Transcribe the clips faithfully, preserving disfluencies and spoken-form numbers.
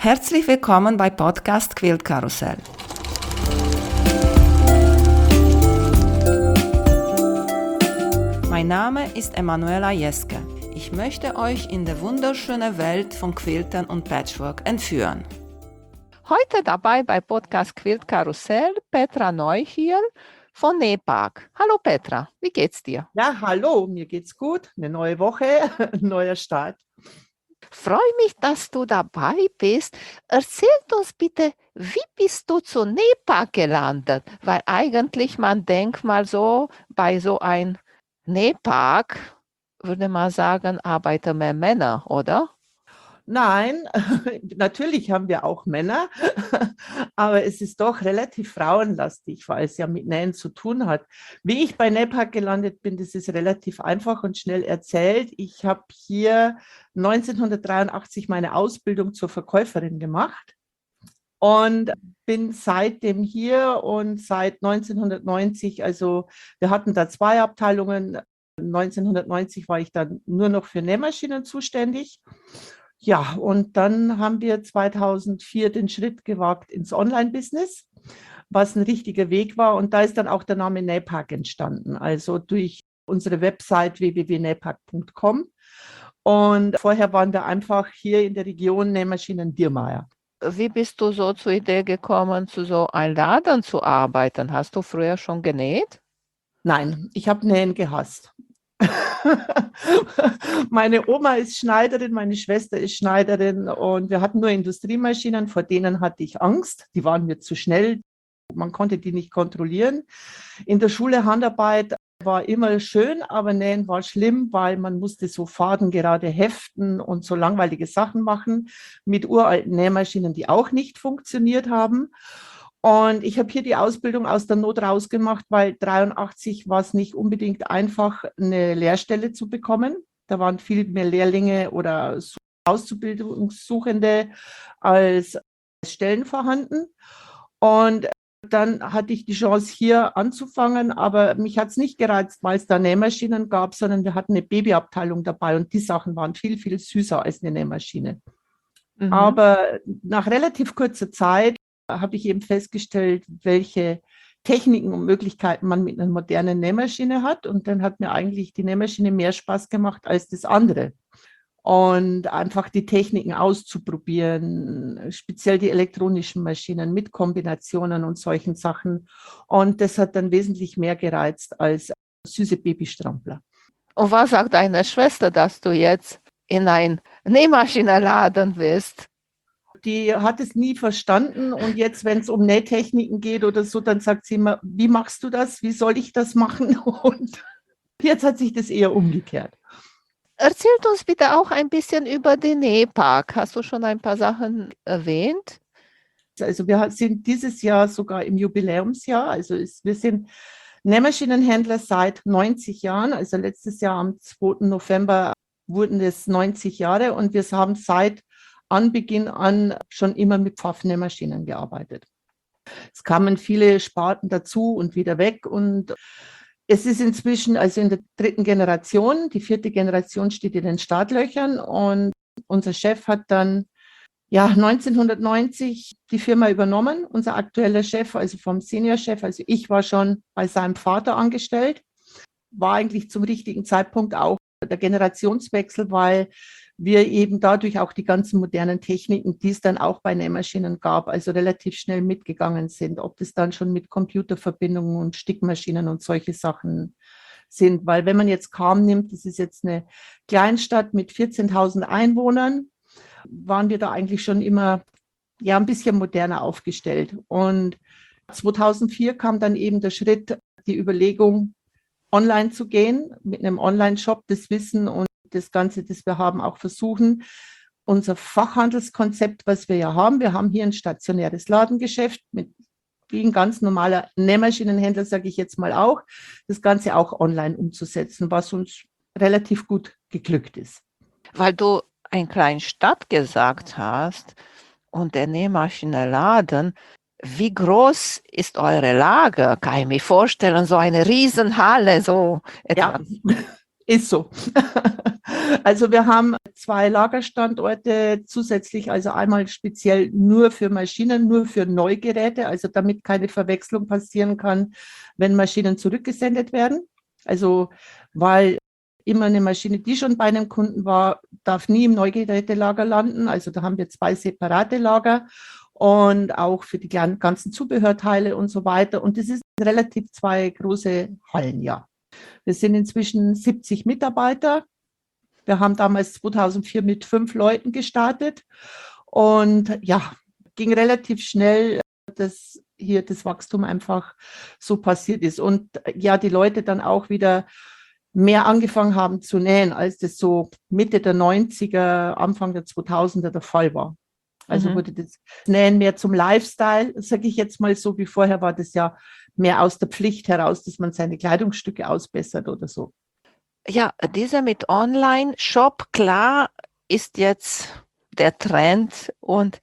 Herzlich willkommen bei Podcast Quilt Karussell. Mein Name ist Emanuela Jeske. Ich möchte euch in die wunderschöne Welt von Quiltern und Patchwork entführen. Heute dabei bei Podcast Quilt Karussell Petra Neu hier von Nähpark. Hallo Petra, wie geht's dir? Ja, hallo, mir geht's gut. Eine neue Woche, ein neuer Start. Freue mich, dass du dabei bist. Erzähl uns bitte, wie bist du zu Nähpark gelandet? Weil eigentlich, man denkt mal so, bei so einem Nähpark, würde man sagen, arbeiten mehr Männer, oder? Nein, natürlich haben wir auch Männer, aber es ist doch relativ frauenlastig, weil es ja mit Nähen zu tun hat. Wie ich bei Nähpark gelandet bin, das ist relativ einfach und schnell erzählt. Ich habe hier neunzehnhundertdreiundachtzig meine Ausbildung zur Verkäuferin gemacht und bin seitdem hier und seit neunzehnhundertneunzig, also wir hatten da zwei Abteilungen. neunzehnhundertneunzig war ich dann nur noch für Nähmaschinen zuständig. Ja, und dann haben wir zweitausendvier den Schritt gewagt ins Online-Business, was ein richtiger Weg war. Und da ist dann auch der Name Nähpark entstanden, also durch unsere Website w w w punkt nähpark punkt com. Und vorher waren wir einfach hier in der Region Nähmaschinen Diermeier. Wie bist du so zur Idee gekommen, zu so einem Laden zu arbeiten? Hast du früher schon genäht? Nein, ich habe Nähen gehasst. Meine Oma ist Schneiderin, meine Schwester ist Schneiderin und wir hatten nur Industriemaschinen, vor denen hatte ich Angst. Die waren mir zu schnell, man konnte die nicht kontrollieren. In der Schule Handarbeit war immer schön, aber Nähen war schlimm, weil man musste so Faden gerade heften und so langweilige Sachen machen mit uralten Nähmaschinen, die auch nicht funktioniert haben. Und ich habe hier die Ausbildung aus der Not rausgemacht, weil dreiundachtzig war es nicht unbedingt einfach, eine Lehrstelle zu bekommen. Da waren viel mehr Lehrlinge oder Auszubildungssuchende als Stellen vorhanden. Und dann hatte ich die Chance, hier anzufangen, aber mich hat es nicht gereizt, weil es da Nähmaschinen gab, sondern wir hatten eine Babyabteilung dabei und die Sachen waren viel, viel süßer als eine Nähmaschine. Mhm. Aber nach relativ kurzer Zeit habe ich eben festgestellt, welche Techniken und Möglichkeiten man mit einer modernen Nähmaschine hat. Und dann hat mir eigentlich die Nähmaschine mehr Spaß gemacht als das andere. Und einfach die Techniken auszuprobieren, speziell die elektronischen Maschinen mit Kombinationen und solchen Sachen. Und das hat dann wesentlich mehr gereizt als süße Babystrampler. Und was sagt deine Schwester, dass du jetzt in ein Nähmaschinenladen bist? Die hat es nie verstanden und jetzt, wenn es um Nähtechniken geht oder so, dann sagt sie immer, wie machst du das? Wie soll ich das machen? Und jetzt hat sich das eher umgekehrt. Erzählt uns bitte auch ein bisschen über den Nähpark. Hast du schon ein paar Sachen erwähnt? Also wir sind dieses Jahr sogar im Jubiläumsjahr. Also es, wir sind Nähmaschinenhändler seit neunzig Jahren. Also letztes Jahr am zweiten November wurden es neunzig Jahre und wir haben seit Anbeginn an schon immer mit Pfaffnähmaschinen gearbeitet. Es kamen viele Sparten dazu und wieder weg und es ist inzwischen also in der dritten Generation, die vierte Generation steht in den Startlöchern und unser Chef hat dann ja neunzehnhundertneunzig die Firma übernommen, unser aktueller Chef, also vom Seniorchef, also ich war schon bei seinem Vater angestellt, war eigentlich zum richtigen Zeitpunkt auch der Generationswechsel, weil wir eben dadurch auch die ganzen modernen Techniken, die es dann auch bei Nähmaschinen gab, also relativ schnell mitgegangen sind, ob das dann schon mit Computerverbindungen und Stickmaschinen und solche Sachen sind. Weil wenn man jetzt Cham nimmt, das ist jetzt eine Kleinstadt mit vierzehntausend Einwohnern, waren wir da eigentlich schon immer ja, ein bisschen moderner aufgestellt. Und zweitausendvier kam dann eben der Schritt, die Überlegung, online zu gehen, mit einem Online-Shop das Wissen und das Ganze, das wir haben, auch versuchen, unser Fachhandelskonzept, was wir ja haben, wir haben hier ein stationäres Ladengeschäft mit wie ein ganz normaler Nähmaschinenhändler, sage ich jetzt mal auch, das Ganze auch online umzusetzen, was uns relativ gut geglückt ist. Weil du eine kleine Stadt gesagt hast und der Nähmaschinenladen, wie groß ist eure Lager? Kann ich mir vorstellen, so eine Riesenhalle, so etwas. Ja. Ist so. Also wir haben zwei Lagerstandorte zusätzlich, also einmal speziell nur für Maschinen, nur für Neugeräte, also damit keine Verwechslung passieren kann, wenn Maschinen zurückgesendet werden. Also weil immer eine Maschine, die schon bei einem Kunden war, darf nie im Neugerätelager landen. Also da haben wir zwei separate Lager und auch für die ganzen Zubehörteile und so weiter. Und das ist relativ zwei große Hallen, ja. Wir sind inzwischen siebzig Mitarbeiter. Wir haben damals zweitausendvier mit fünf Leuten gestartet und ja, ging relativ schnell, dass hier das Wachstum einfach so passiert ist. Und ja, die Leute dann auch wieder mehr angefangen haben zu nähen, als das so Mitte der neunziger, Anfang der zweitausender der Fall war. Also mhm. wurde das Nähen mehr zum Lifestyle, sage ich jetzt mal so, wie vorher war das ja mehr aus der Pflicht heraus, dass man seine Kleidungsstücke ausbessert oder so. Ja, dieser mit Online-Shop, klar, ist jetzt der Trend und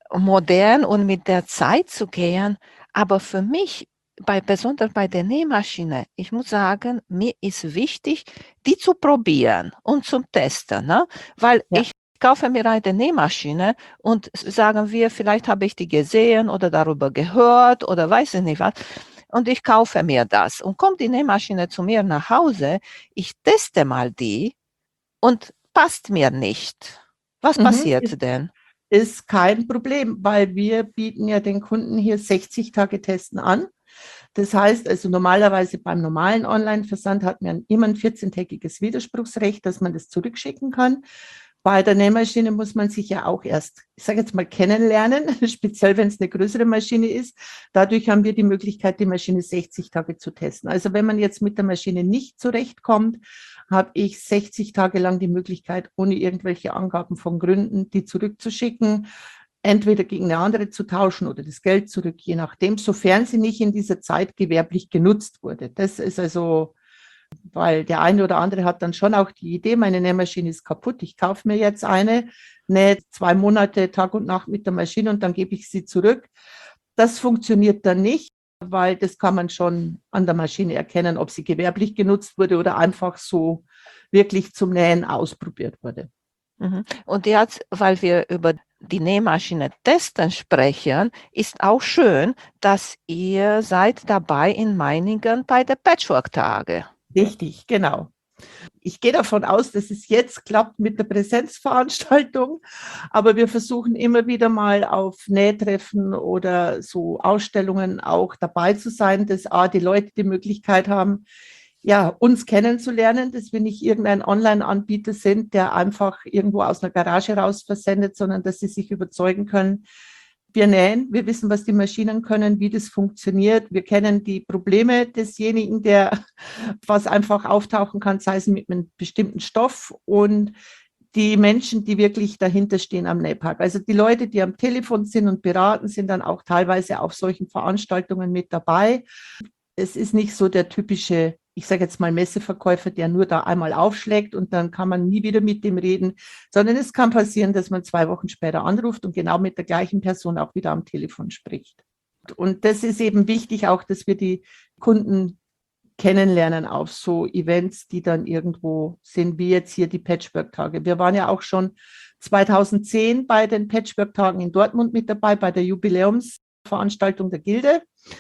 modern und mit der Zeit zu gehen. Aber für mich, bei, besonders bei der Nähmaschine, ich muss sagen, mir ist wichtig, die zu probieren und zum Testen. Ne? Weil ja. ich kaufe mir eine Nähmaschine und sagen wir, vielleicht habe ich die gesehen oder darüber gehört oder weiß ich nicht was. Und ich kaufe mir das. Und kommt die Nähmaschine zu mir nach Hause, ich teste mal die und passt mir nicht. Was mhm. passiert ist, denn? Ist kein Problem, weil wir bieten ja den Kunden hier sechzig Tage Testen an. Das heißt, also normalerweise beim normalen Online-Versand hat man immer ein vierzehntägiges Widerspruchsrecht, dass man das zurückschicken kann. Bei der Nähmaschine muss man sich ja auch erst, ich sage jetzt mal, kennenlernen, speziell wenn es eine größere Maschine ist. Dadurch haben wir die Möglichkeit, die Maschine sechzig Tage zu testen. Also wenn man jetzt mit der Maschine nicht zurechtkommt, habe ich sechzig Tage lang die Möglichkeit, ohne irgendwelche Angaben von Gründen, die zurückzuschicken, entweder gegen eine andere zu tauschen oder das Geld zurück, je nachdem, sofern sie nicht in dieser Zeit gewerblich genutzt wurde. Das ist also... Weil der eine oder andere hat dann schon auch die Idee, meine Nähmaschine ist kaputt, ich kaufe mir jetzt eine, nähe zwei Monate Tag und Nacht mit der Maschine und dann gebe ich sie zurück. Das funktioniert dann nicht, weil das kann man schon an der Maschine erkennen, ob sie gewerblich genutzt wurde oder einfach so wirklich zum Nähen ausprobiert wurde. Und jetzt, weil wir über die Nähmaschine testen sprechen, ist auch schön, dass ihr seid dabei in Meiningen bei der Patchwork-Tage. Richtig, genau. Ich gehe davon aus, dass es jetzt klappt mit der Präsenzveranstaltung, aber wir versuchen immer wieder mal auf Nähtreffen oder so Ausstellungen auch dabei zu sein, dass A, die Leute die Möglichkeit haben, ja, uns kennenzulernen, dass wir nicht irgendein Online-Anbieter sind, der einfach irgendwo aus einer Garage raus versendet, sondern dass sie sich überzeugen können, wir nähen, wir wissen, was die Maschinen können, wie das funktioniert. Wir kennen die Probleme desjenigen, der was einfach auftauchen kann, sei es mit einem bestimmten Stoff und die Menschen, die wirklich dahinter stehen am Nähpark. Also die Leute, die am Telefon sind und beraten, sind dann auch teilweise auf solchen Veranstaltungen mit dabei. Es ist nicht so der typische, ich sage jetzt mal Messeverkäufer, der nur da einmal aufschlägt und dann kann man nie wieder mit dem reden, sondern es kann passieren, dass man zwei Wochen später anruft und genau mit der gleichen Person auch wieder am Telefon spricht. Und das ist eben wichtig auch, dass wir die Kunden kennenlernen auf so Events, die dann irgendwo sind, wie jetzt hier die Patchwork-Tage. Wir waren ja auch schon zweitausendzehn bei den Patchwork-Tagen in Dortmund mit dabei, bei der Jubiläumsveranstaltung der Gilde.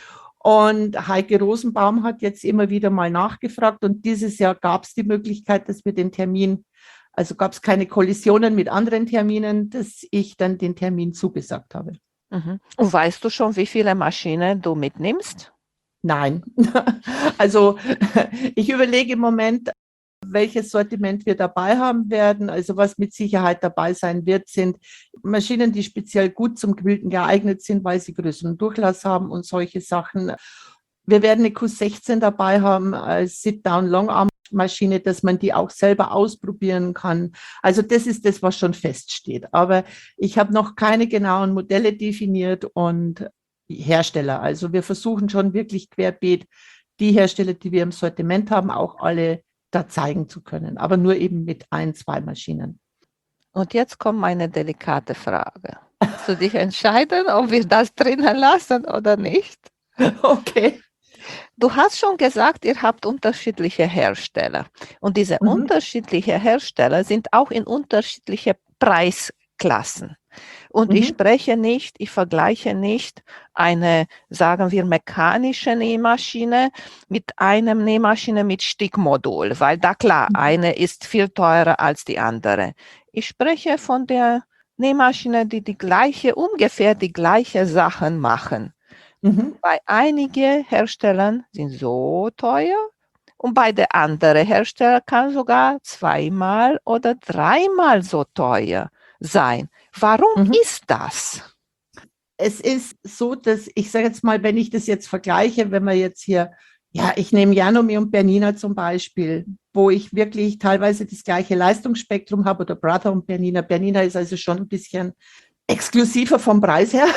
Und Heike Rosenbaum hat jetzt immer wieder mal nachgefragt und dieses Jahr gab es die Möglichkeit, dass wir den Termin, also gab es keine Kollisionen mit anderen Terminen, dass ich dann den Termin zugesagt habe. Mhm. Und weißt du schon, wie viele Maschinen du mitnimmst? Nein, also ich überlege im Moment, welches Sortiment wir dabei haben werden. Also was mit Sicherheit dabei sein wird, sind Maschinen, die speziell gut zum Quilten geeignet sind, weil sie größeren Durchlass haben und solche Sachen. Wir werden eine Q sechzehn dabei haben als Sit-Down-Longarm-Maschine, dass man die auch selber ausprobieren kann. Also das ist das, was schon feststeht. Aber ich habe noch keine genauen Modelle definiert und Hersteller. Also wir versuchen schon wirklich querbeet die Hersteller, die wir im Sortiment haben, auch alle da zeigen zu können, aber nur eben mit ein, zwei Maschinen. Und jetzt kommt meine delikate Frage. Kannst du dich entscheiden, ob wir das drinnen lassen oder nicht? Okay. Du hast schon gesagt, ihr habt unterschiedliche Hersteller. Und diese Mhm. unterschiedlichen Hersteller sind auch in unterschiedliche Preisklassen. Und ich Mhm. spreche nicht, ich vergleiche nicht eine, sagen wir, mechanische Nähmaschine mit einer Nähmaschine mit Stickmodul, weil da klar, Mhm. eine ist viel teurer als die andere. Ich spreche von der Nähmaschine, die die gleiche, ungefähr die gleiche Sachen machen. Mhm. Bei einigen Herstellern sind so teuer und bei der anderen Hersteller kann sogar zweimal oder dreimal so teuer sein. Warum Mhm. ist das? Es ist so, dass ich sage jetzt mal, wenn ich das jetzt vergleiche, wenn wir jetzt hier, ja, ich nehme Janome und Bernina zum Beispiel, wo ich wirklich teilweise das gleiche Leistungsspektrum habe, oder Brother und Bernina. Bernina ist also schon ein bisschen exklusiver vom Preis her.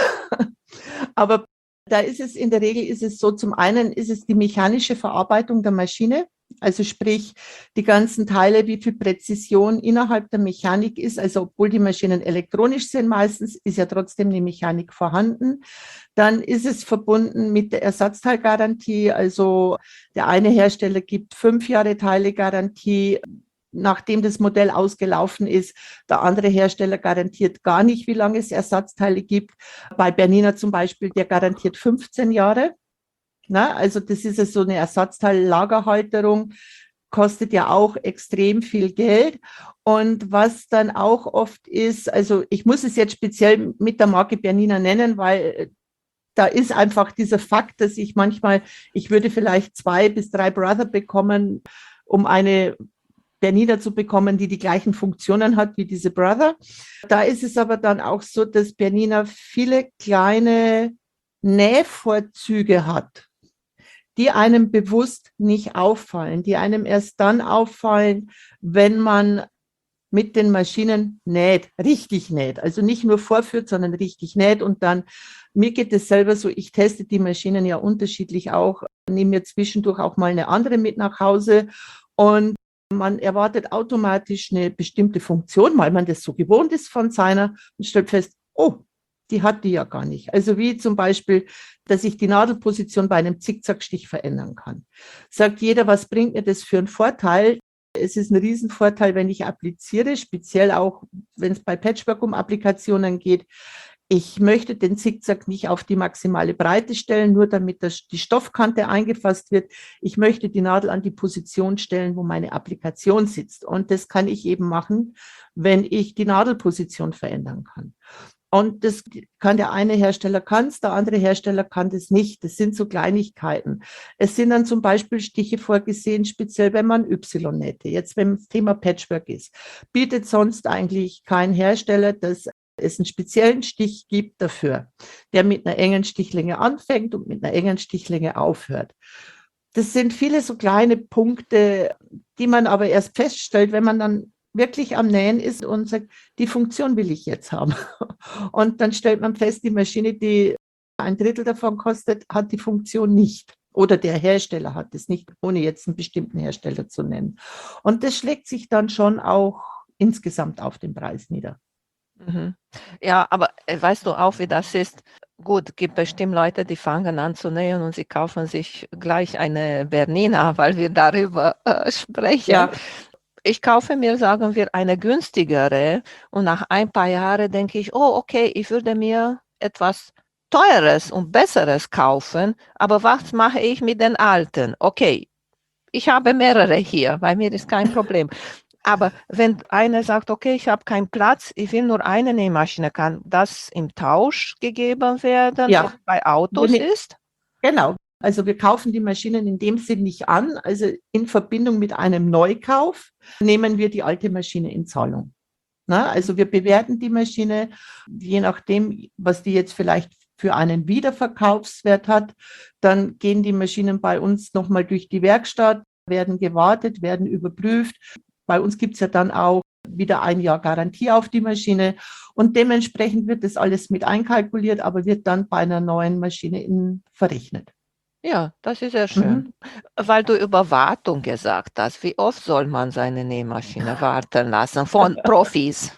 Aber da ist es in der Regel ist es so, zum einen ist es die mechanische Verarbeitung der Maschine, also sprich die ganzen Teile, wie viel Präzision innerhalb der Mechanik ist, also obwohl die Maschinen elektronisch sind meistens, ist ja trotzdem eine Mechanik vorhanden. Dann ist es verbunden mit der Ersatzteilgarantie, also der eine Hersteller gibt fünf Jahre Teilegarantie, nachdem das Modell ausgelaufen ist. Der andere Hersteller garantiert gar nicht, wie lange es Ersatzteile gibt. Bei Bernina zum Beispiel, der garantiert fünfzehn Jahre. Na, also das ist ja so eine Ersatzteillagerhalterung, kostet ja auch extrem viel Geld. Und was dann auch oft ist, also ich muss es jetzt speziell mit der Marke Bernina nennen, weil da ist einfach dieser Fakt, dass ich manchmal, ich würde vielleicht zwei bis drei Brother bekommen, um eine Bernina zu bekommen, die die gleichen Funktionen hat wie diese Brother. Da ist es aber dann auch so, dass Bernina viele kleine Nähvorzüge hat, die einem bewusst nicht auffallen, die einem erst dann auffallen, wenn man mit den Maschinen näht, richtig näht. Also nicht nur vorführt, sondern richtig näht. Und dann, mir geht es selber so, ich teste die Maschinen ja unterschiedlich auch, nehme mir zwischendurch auch mal eine andere mit nach Hause und man erwartet automatisch eine bestimmte Funktion, weil man das so gewohnt ist von seiner und stellt fest, oh, die hat die ja gar nicht. Also wie zum Beispiel, dass ich die Nadelposition bei einem Zickzackstich verändern kann. Sagt jeder, was bringt mir das für einen Vorteil? Es ist ein Riesenvorteil, wenn ich appliziere, speziell auch, wenn es bei Patchwork um Applikationen geht. Ich möchte den Zickzack nicht auf die maximale Breite stellen, nur damit das, die Stoffkante eingefasst wird. Ich möchte die Nadel an die Position stellen, wo meine Applikation sitzt. Und das kann ich eben machen, wenn ich die Nadelposition verändern kann. Und das kann der eine Hersteller kann es, der andere Hersteller kann das nicht. Das sind so Kleinigkeiten. Es sind dann zum Beispiel Stiche vorgesehen, speziell wenn man Y-Nähte. Jetzt, wenn das Thema Patchwork ist, bietet sonst eigentlich kein Hersteller, dass es einen speziellen Stich gibt dafür, der mit einer engen Stichlänge anfängt und mit einer engen Stichlänge aufhört. Das sind viele so kleine Punkte, die man aber erst feststellt, wenn man dann wirklich am Nähen ist und sagt, die Funktion will ich jetzt haben. Und dann stellt man fest, die Maschine, die ein Drittel davon kostet, hat die Funktion nicht. Oder der Hersteller hat es nicht, ohne jetzt einen bestimmten Hersteller zu nennen. Und das schlägt sich dann schon auch insgesamt auf den Preis nieder. Mhm. Ja, aber äh, weißt du auch, wie das ist? Gut, gibt bestimmt Leute, die fangen an zu nähen und sie kaufen sich gleich eine Bernina, weil wir darüber äh, sprechen. Ja. Ich kaufe mir, sagen wir, eine günstigere und nach ein paar Jahren denke ich, oh, okay, ich würde mir etwas Teures und Besseres kaufen, aber was mache ich mit den alten? Okay, ich habe mehrere hier, bei mir ist kein Problem. Aber wenn einer sagt, okay, ich habe keinen Platz, ich will nur eine Nähmaschine, kann das im Tausch gegeben werden, Ja. wie es bei Autos Wir ne- ist? Genau. Also wir kaufen die Maschinen in dem Sinn nicht an. Also in Verbindung mit einem Neukauf nehmen wir die alte Maschine in Zahlung. Na, also wir bewerten die Maschine, je nachdem, was die jetzt vielleicht für einen Wiederverkaufswert hat. Dann gehen die Maschinen bei uns nochmal durch die Werkstatt, werden gewartet, werden überprüft. Bei uns gibt es ja dann auch wieder ein Jahr Garantie auf die Maschine und dementsprechend wird das alles mit einkalkuliert, aber wird dann bei einer neuen Maschine in, verrechnet. Ja, das ist sehr schön. Mhm. Weil du über Wartung gesagt hast, wie oft soll man seine Nähmaschine warten lassen von Profis?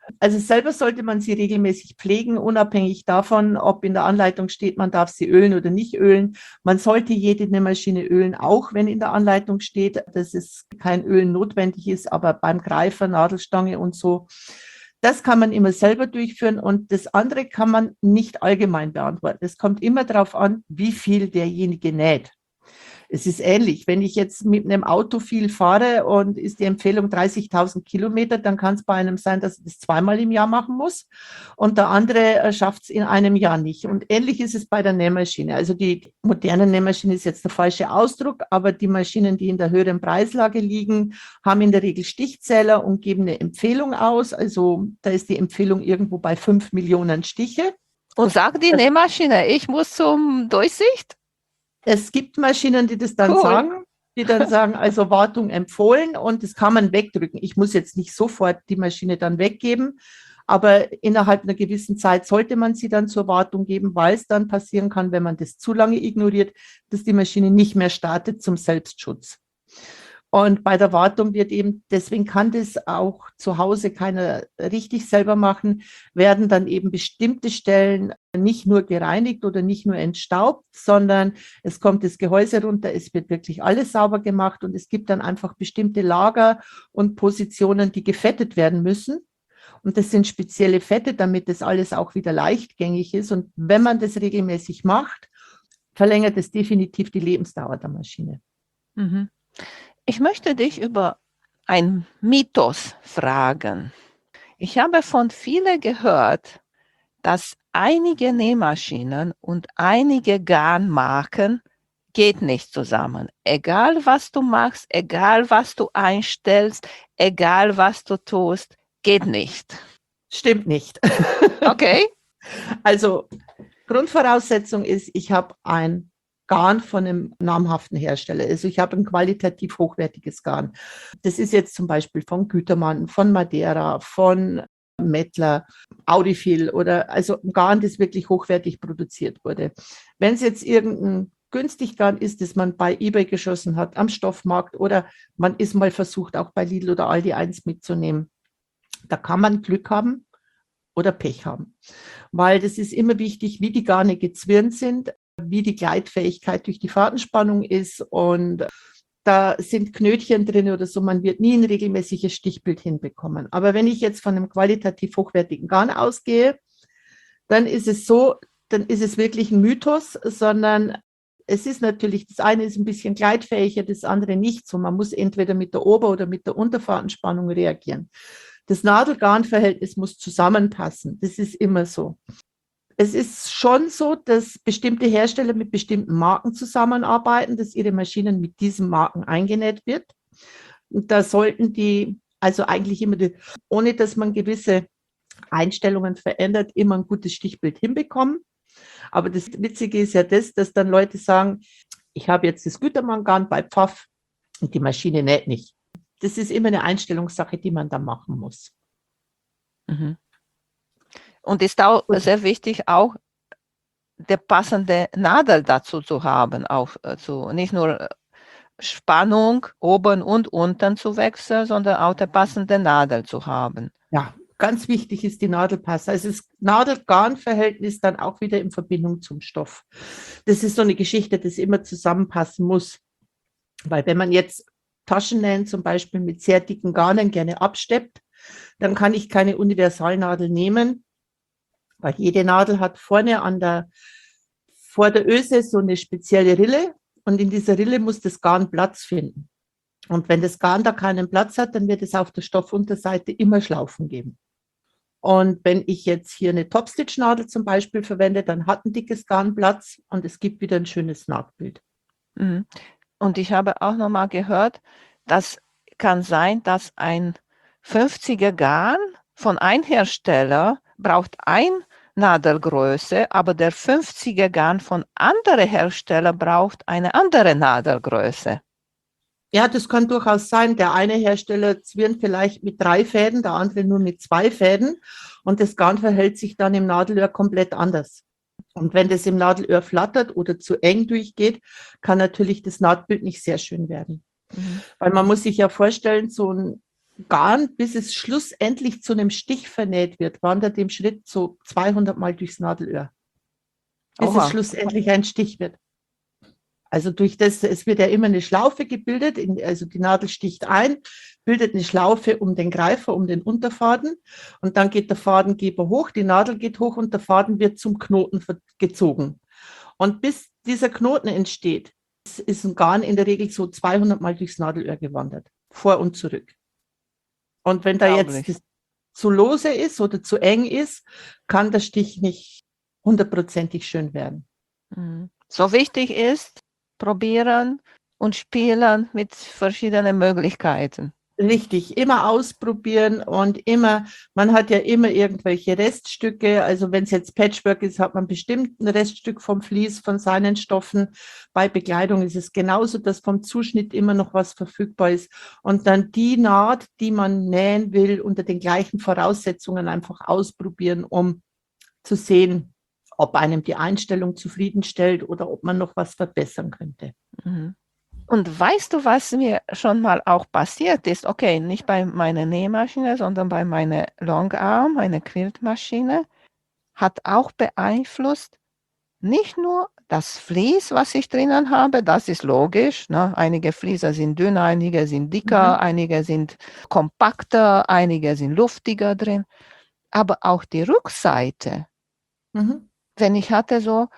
Also selber sollte man sie regelmäßig pflegen, unabhängig davon, ob in der Anleitung steht, man darf sie ölen oder nicht ölen. Man sollte jede Nähmaschine ölen, auch wenn in der Anleitung steht, dass es kein Ölen notwendig ist, aber beim Greifer, Nadelstange und so, das kann man immer selber durchführen und das andere kann man nicht allgemein beantworten. Es kommt immer darauf an, wie viel derjenige näht. Es ist ähnlich, wenn ich jetzt mit einem Auto viel fahre und ist die Empfehlung dreißigtausend Kilometer, dann kann es bei einem sein, dass ich das zweimal im Jahr machen muss und der andere schafft es in einem Jahr nicht. Und ähnlich ist es bei der Nähmaschine. Also die moderne Nähmaschine ist jetzt der falsche Ausdruck, aber die Maschinen, die in der höheren Preislage liegen, haben in der Regel Stichzähler und geben eine Empfehlung aus. Also da ist die Empfehlung irgendwo bei fünf Millionen Stiche. Und sagt die Nähmaschine, ich muss zum Durchsicht? Es gibt Maschinen, die das dann Cool. sagen, die dann sagen, also Wartung empfohlen und das kann man wegdrücken. Ich muss jetzt nicht sofort die Maschine dann weggeben, aber innerhalb einer gewissen Zeit sollte man sie dann zur Wartung geben, weil es dann passieren kann, wenn man das zu lange ignoriert, dass die Maschine nicht mehr startet zum Selbstschutz. Und bei der Wartung wird eben, deswegen kann das auch zu Hause keiner richtig selber machen, werden dann eben bestimmte Stellen nicht nur gereinigt oder nicht nur entstaubt, sondern es kommt das Gehäuse runter, es wird wirklich alles sauber gemacht und es gibt dann einfach bestimmte Lager und Positionen, die gefettet werden müssen. Und das sind spezielle Fette, damit das alles auch wieder leichtgängig ist. Und wenn man das regelmäßig macht, verlängert es definitiv die Lebensdauer der Maschine. Mhm. Ich möchte dich über einen Mythos fragen. Ich habe von vielen gehört, dass einige Nähmaschinen und einige Garnmarken geht nicht zusammen. Egal was du machst, egal was du einstellst, egal was du tust, geht nicht. Stimmt nicht. Okay? Also Grundvoraussetzung ist, ich habe ein Garn von einem namhaften Hersteller. Also ich habe ein qualitativ hochwertiges Garn. Das ist jetzt zum Beispiel von Gütermann, von Madeira, von Mettler, Audifil oder also ein Garn, das wirklich hochwertig produziert wurde. Wenn es jetzt irgendein Günstiggarn ist, das man bei eBay geschossen hat, am Stoffmarkt oder man ist mal versucht, auch bei Lidl oder Aldi eins mitzunehmen, da kann man Glück haben oder Pech haben. Weil das ist immer wichtig, wie die Garne gezwirnt sind, wie die Gleitfähigkeit durch die Fadenspannung ist und da sind Knötchen drin oder so, man wird nie ein regelmäßiges Stichbild hinbekommen. Aber wenn ich jetzt von einem qualitativ hochwertigen Garn ausgehe, dann ist es so, dann ist es wirklich ein Mythos, sondern es ist natürlich, das eine ist ein bisschen gleitfähiger, das andere nicht so. Man muss entweder mit der Ober- oder mit der Unterfadenspannung reagieren. Das Nadel-Garn-Verhältnis muss zusammenpassen, das ist immer so. Es ist schon so, dass bestimmte Hersteller mit bestimmten Marken zusammenarbeiten, dass ihre Maschinen mit diesen Marken eingenäht wird. Und da sollten die, also eigentlich immer, die, ohne dass man gewisse Einstellungen verändert, immer ein gutes Stichbild hinbekommen. Aber das Witzige ist ja das, dass dann Leute sagen, ich habe jetzt das Gütermann-Garn bei Pfaff und die Maschine näht nicht. Das ist immer eine Einstellungssache, die man da machen muss. Mhm. Und ist auch sehr wichtig, auch der passende Nadel dazu zu haben, auch zu, nicht nur Spannung oben und unten zu wechseln, sondern auch der passende Nadel zu haben. Ja, ganz wichtig ist die Nadelpasse. Also das Nadel-Garn-Verhältnis dann auch wieder in Verbindung zum Stoff. Das ist so eine Geschichte, das immer zusammenpassen muss. Weil wenn man jetzt Taschennähen zum Beispiel mit sehr dicken Garnen gerne absteppt, dann kann ich keine Universalnadel nehmen, weil jede Nadel hat vorne an der, vor der Öse so eine spezielle Rille und in dieser Rille muss das Garn Platz finden. Und wenn das Garn da keinen Platz hat, dann wird es auf der Stoffunterseite immer Schlaufen geben. Und wenn ich jetzt hier eine Topstitch-Nadel zum Beispiel verwende, dann hat ein dickes Garn Platz und es gibt wieder ein schönes Nahtbild. Und ich habe auch noch mal gehört, das kann sein, dass ein fünfziger Garn von einem Hersteller braucht ein Nadelgröße, aber der fünfziger Garn von anderen Hersteller braucht eine andere Nadelgröße. Ja, das kann durchaus sein. Der eine Hersteller zwirnt vielleicht mit drei Fäden, der andere nur mit zwei Fäden und das Garn verhält sich dann im Nadelöhr komplett anders. Und wenn das im Nadelöhr flattert oder zu eng durchgeht, kann natürlich das Nahtbild nicht sehr schön werden. Mhm. Weil man muss sich ja vorstellen, so ein Garn, bis es schlussendlich zu einem Stich vernäht wird, wandert im Schritt so zweihundert Mal durchs Nadelöhr, bis Oha. es schlussendlich ein Stich wird. Also durch das, es wird ja immer eine Schlaufe gebildet, in, also die Nadel sticht ein, bildet eine Schlaufe um den Greifer, um den Unterfaden und dann geht der Fadengeber hoch, die Nadel geht hoch und der Faden wird zum Knoten gezogen. Und bis dieser Knoten entsteht, ist ein Garn in der Regel so zweihundert Mal durchs Nadelöhr gewandert, vor und zurück. Und wenn da jetzt das zu lose ist oder zu eng ist, kann der Stich nicht hundertprozentig schön werden. So wichtig ist, probieren und spielen mit verschiedenen Möglichkeiten. Richtig, immer ausprobieren und immer, man hat ja immer irgendwelche Reststücke, also wenn es jetzt Patchwork ist, hat man bestimmt ein Reststück vom Vlies, von seinen Stoffen. Bei Bekleidung ist es genauso, dass vom Zuschnitt immer noch was verfügbar ist und dann die Naht, die man nähen will, unter den gleichen Voraussetzungen einfach ausprobieren, um zu sehen, ob einem die Einstellung zufriedenstellt oder ob man noch was verbessern könnte. Mhm. Und weißt du, was mir schon mal auch passiert ist? Okay, nicht bei meiner Nähmaschine, sondern bei meiner Longarm, meine Quiltmaschine, hat auch beeinflusst, nicht nur das Vlies, was ich drinnen habe, das ist logisch. Ne? Einige Vlieser sind dünner, einige sind dicker, mhm. einige sind kompakter, einige sind luftiger drin. Aber auch die Rückseite. Mhm. Wenn ich hatte so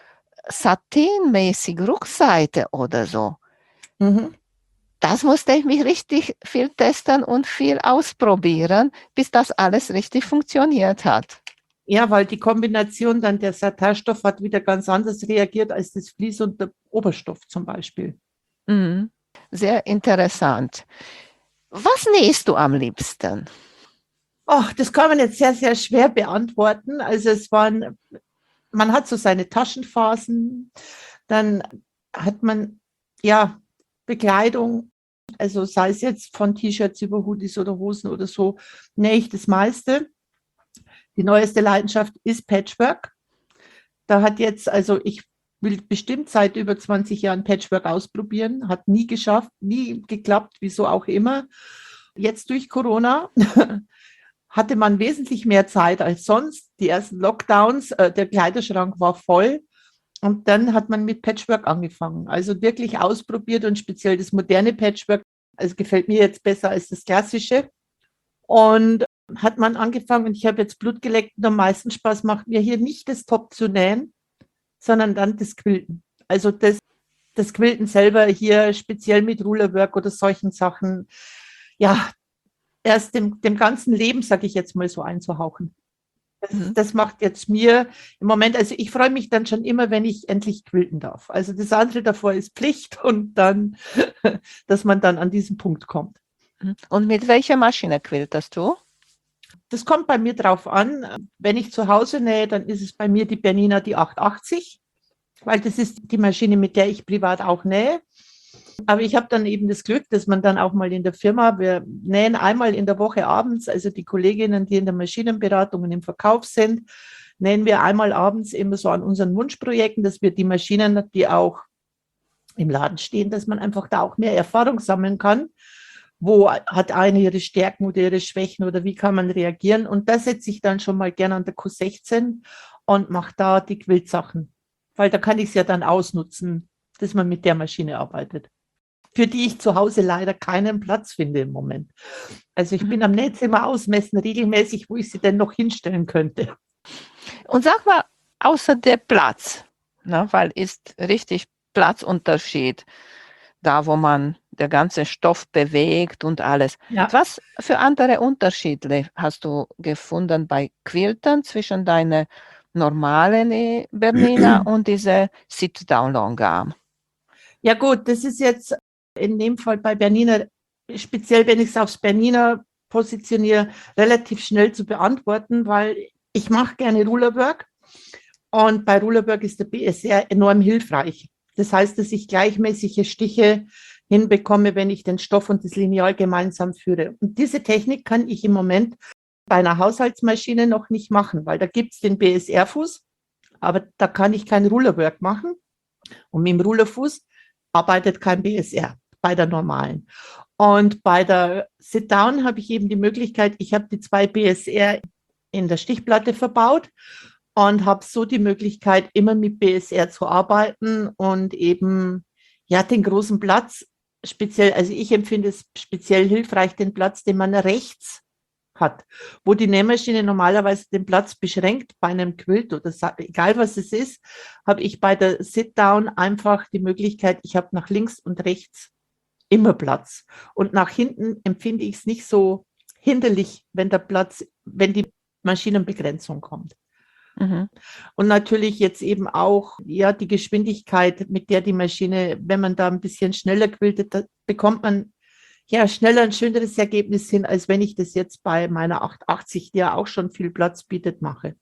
satinmäßig Rückseite oder so, mhm. das musste ich mich richtig viel testen und viel ausprobieren, bis das alles richtig funktioniert hat. Ja, weil die Kombination dann der Satinstoff hat wieder ganz anders reagiert als das Vlies und der Oberstoff zum Beispiel. Mhm. Sehr interessant. Was nähst du am liebsten? Oh, das kann man jetzt sehr, sehr schwer beantworten. Also es waren, man hat so seine Taschenphasen, dann hat man, ja, Bekleidung, also sei es jetzt von T-Shirts über Hoodies oder Hosen oder so, nähe ich das meiste. Die neueste Leidenschaft ist Patchwork. Da hat jetzt, also ich will bestimmt seit über zwanzig Jahren Patchwork ausprobieren, hat nie geschafft, nie geklappt, wieso auch immer. Jetzt durch Corona hatte man wesentlich mehr Zeit als sonst. Die ersten Lockdowns, äh, der Kleiderschrank war voll. Und dann hat man mit Patchwork angefangen. Also wirklich ausprobiert und speziell das moderne Patchwork, also gefällt mir jetzt besser als das klassische. Und hat man angefangen und ich habe jetzt Blut geleckt und am meisten Spaß macht mir hier nicht das Top zu nähen, sondern dann das Quilten. Also das, das Quilten selber hier speziell mit Rulerwork oder solchen Sachen, ja, erst dem, dem ganzen Leben, sage ich jetzt mal so, einzuhauchen. Das, mhm. das macht jetzt mir im Moment, also ich freue mich dann schon immer, wenn ich endlich quilten darf. Also das andere davor ist Pflicht und dann, dass man dann an diesen Punkt kommt. Und mit welcher Maschine quiltest du? Das kommt bei mir drauf an. Wenn ich zu Hause nähe, dann ist es bei mir die Bernina, die achthundertachtzig, weil das ist die Maschine, mit der ich privat auch nähe. Aber ich habe dann eben das Glück, dass man dann auch mal in der Firma, wir nähen einmal in der Woche abends, also die Kolleginnen, die in der Maschinenberatung und im Verkauf sind, nähen wir einmal abends immer so an unseren Wunschprojekten, dass wir die Maschinen, die auch im Laden stehen, dass man einfach da auch mehr Erfahrung sammeln kann. Wo hat eine ihre Stärken oder ihre Schwächen oder wie kann man reagieren? Und da setze ich dann schon mal gerne an der Q sechzehn und mache da die Quiltsachen, weil da kann ich es ja dann ausnutzen, dass man mit der Maschine arbeitet, für die ich zu Hause leider keinen Platz finde im Moment. Also ich bin am Nähzimmer ausmessen regelmäßig, wo ich sie denn noch hinstellen könnte. Und sag mal, außer der Platz, ne, weil ist richtig Platzunterschied, da wo man der ganze Stoff bewegt und alles. Ja. Was für andere Unterschiede hast du gefunden bei Quilten zwischen deiner normalen Bernina und dieser Sit-Down-Longarm? Ja gut, das ist jetzt in dem Fall bei Bernina, speziell wenn ich es aufs Bernina positioniere, relativ schnell zu beantworten, weil ich mache gerne Rulerwork und bei Rulerwork ist der B S R enorm hilfreich. Das heißt, dass ich gleichmäßige Stiche hinbekomme, wenn ich den Stoff und das Lineal gemeinsam führe. Und diese Technik kann ich im Moment bei einer Haushaltsmaschine noch nicht machen, weil da gibt es den B S R-Fuß, aber da kann ich kein Rulerwork machen. Und mit dem Rulerfuß arbeitet kein B S R bei der normalen. Und bei der Sit-Down habe ich eben die Möglichkeit, ich habe die zwei B S R in der Stichplatte verbaut und habe so die Möglichkeit, immer mit B S R zu arbeiten und eben ja den großen Platz speziell, also ich empfinde es speziell hilfreich, den Platz, den man rechts hat, wo die Nähmaschine normalerweise den Platz beschränkt bei einem Quilt oder egal was es ist, habe ich bei der Sit-Down einfach die Möglichkeit, ich habe nach links und rechts immer Platz. Und nach hinten empfinde ich es nicht so hinderlich, wenn der Platz, wenn die Maschinenbegrenzung kommt. Mhm. Und natürlich jetzt eben auch ja, die Geschwindigkeit, mit der die Maschine, wenn man da ein bisschen schneller quiltet, da bekommt man ja schneller ein schöneres Ergebnis hin, als wenn ich das jetzt bei meiner achtundachtzig, die ja auch schon viel Platz bietet, mache.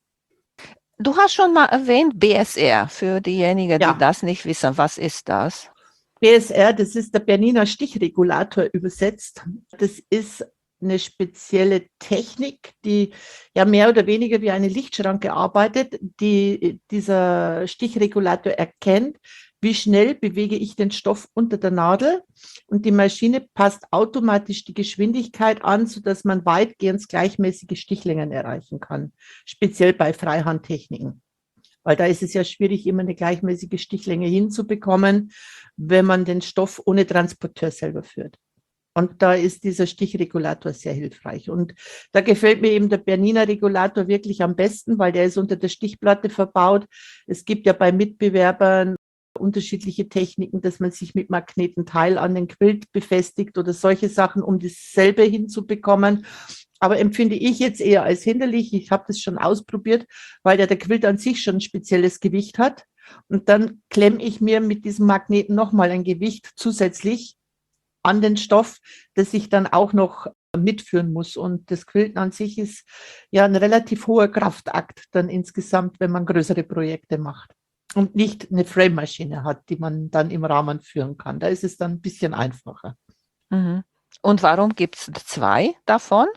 Du hast schon mal erwähnt B S R, für diejenigen, Ja. die das nicht wissen. Was ist das? B S R, das ist der Bernina Stichregulator übersetzt. Das ist eine spezielle Technik, die ja mehr oder weniger wie eine Lichtschranke arbeitet, die dieser Stichregulator erkennt, wie schnell bewege ich den Stoff unter der Nadel, und die Maschine passt automatisch die Geschwindigkeit an, sodass man weitgehend gleichmäßige Stichlängen erreichen kann, speziell bei Freihandtechniken. Weil da ist es ja schwierig, immer eine gleichmäßige Stichlänge hinzubekommen, wenn man den Stoff ohne Transporteur selber führt. Und da ist dieser Stichregulator sehr hilfreich. Und da gefällt mir eben der Bernina Regulator wirklich am besten, weil der ist unter der Stichplatte verbaut. Es gibt ja bei Mitbewerbern unterschiedliche Techniken, dass man sich mit Magnetenteil an den Quilt befestigt oder solche Sachen, um dasselbe hinzubekommen. Aber empfinde ich jetzt eher als hinderlich. Ich habe das schon ausprobiert, weil ja der Quilt an sich schon ein spezielles Gewicht hat. Und dann klemme ich mir mit diesem Magneten nochmal ein Gewicht zusätzlich an den Stoff, das ich dann auch noch mitführen muss. Und das Quilten an sich ist ja ein relativ hoher Kraftakt dann insgesamt, wenn man größere Projekte macht und nicht eine Frame-Maschine hat, die man dann im Rahmen führen kann. Da ist es dann ein bisschen einfacher. Mhm. Und warum gibt es zwei davon?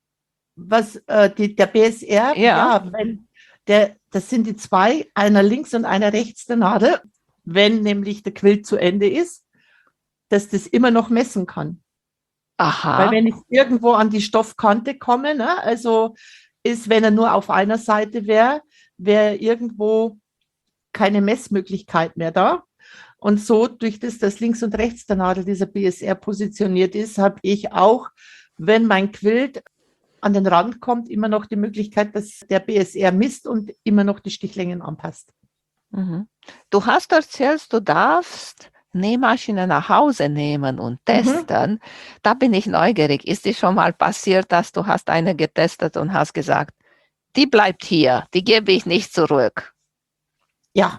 Was äh, die, der B S R, Ja. ja, wenn der, das sind die zwei, einer links und einer rechts der Nadel, wenn nämlich der Quilt zu Ende ist, dass das immer noch messen kann. Aha. Weil wenn ich irgendwo an die Stoffkante komme, ne, also ist, wenn er nur auf einer Seite wäre, wäre irgendwo keine Messmöglichkeit mehr da. Und so, durch das, dass links und rechts der Nadel dieser B S R positioniert ist, habe ich auch, wenn mein Quilt an den Rand kommt, immer noch die Möglichkeit, dass der B S R misst und immer noch die Stichlängen anpasst. Mhm. Du hast erzählt, du darfst Nähmaschine nach Hause nehmen und testen. Mhm. Da bin ich neugierig. Ist dir schon mal passiert, dass du hast eine getestet und hast gesagt, die bleibt hier, die gebe ich nicht zurück? Ja,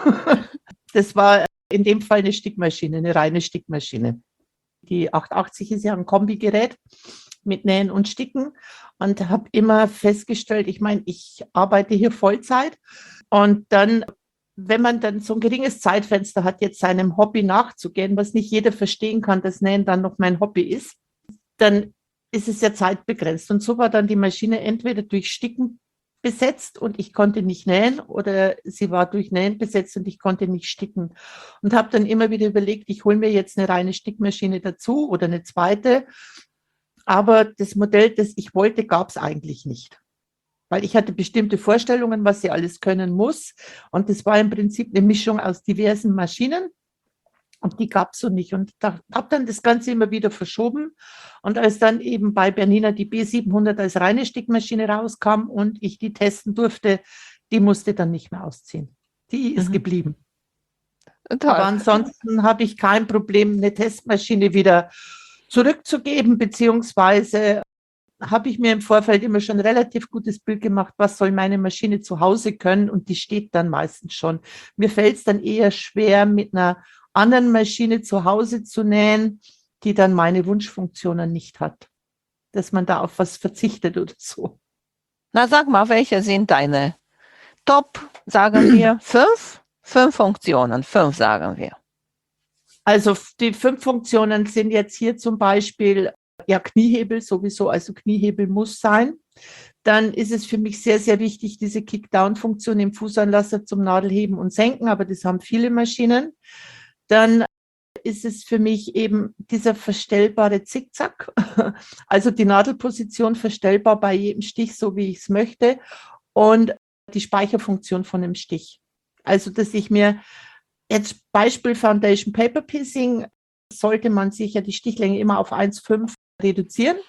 das war in dem Fall eine Stickmaschine, eine reine Stickmaschine. Die achtundachtzig ist ja ein Kombigerät mit Nähen und Sticken und habe immer festgestellt, ich meine, ich arbeite hier Vollzeit und dann, wenn man dann so ein geringes Zeitfenster hat, jetzt seinem Hobby nachzugehen, was nicht jeder verstehen kann, dass Nähen dann noch mein Hobby ist, dann ist es ja zeitbegrenzt. Und so war dann die Maschine entweder durch Sticken besetzt und ich konnte nicht nähen, oder sie war durch Nähen besetzt und ich konnte nicht sticken. Und habe dann immer wieder überlegt, ich hole mir jetzt eine reine Stickmaschine dazu oder eine zweite. Aber das Modell, das ich wollte, gab es eigentlich nicht. Weil ich hatte bestimmte Vorstellungen, was sie alles können muss. Und das war im Prinzip eine Mischung aus diversen Maschinen. Und die gab es so nicht. Und da habe dann das Ganze immer wieder verschoben. Und als dann eben bei Bernina die B siebenhundert als reine Stickmaschine rauskam und ich die testen durfte, die musste dann nicht mehr ausziehen. Die ist mhm. geblieben. Toll. Aber ansonsten habe ich kein Problem, eine Testmaschine wieder zurückzugeben, beziehungsweise habe ich mir im Vorfeld immer schon ein relativ gutes Bild gemacht, was soll meine Maschine zu Hause können, und die steht dann meistens schon. Mir fällt es dann eher schwer, mit einer anderen Maschine zu Hause zu nähen, die dann meine Wunschfunktionen nicht hat, dass man da auf was verzichtet oder so. Na, sag mal, welche sind deine Top, sagen wir, fünf? Fünf Funktionen, fünf sagen wir. Also die fünf Funktionen sind jetzt hier zum Beispiel ja Kniehebel sowieso, also Kniehebel muss sein. Dann ist es für mich sehr, sehr wichtig, diese Kick-Down-Funktion im Fußanlasser zum Nadelheben und Senken, aber das haben viele Maschinen. Dann ist es für mich eben dieser verstellbare Zickzack, also die Nadelposition verstellbar bei jedem Stich, so wie ich es möchte, und die Speicherfunktion von dem Stich. Also, dass ich mir jetzt Beispiel Foundation Paper Piecing, sollte man sicher die Stichlänge immer auf eins Komma fünf reduzieren.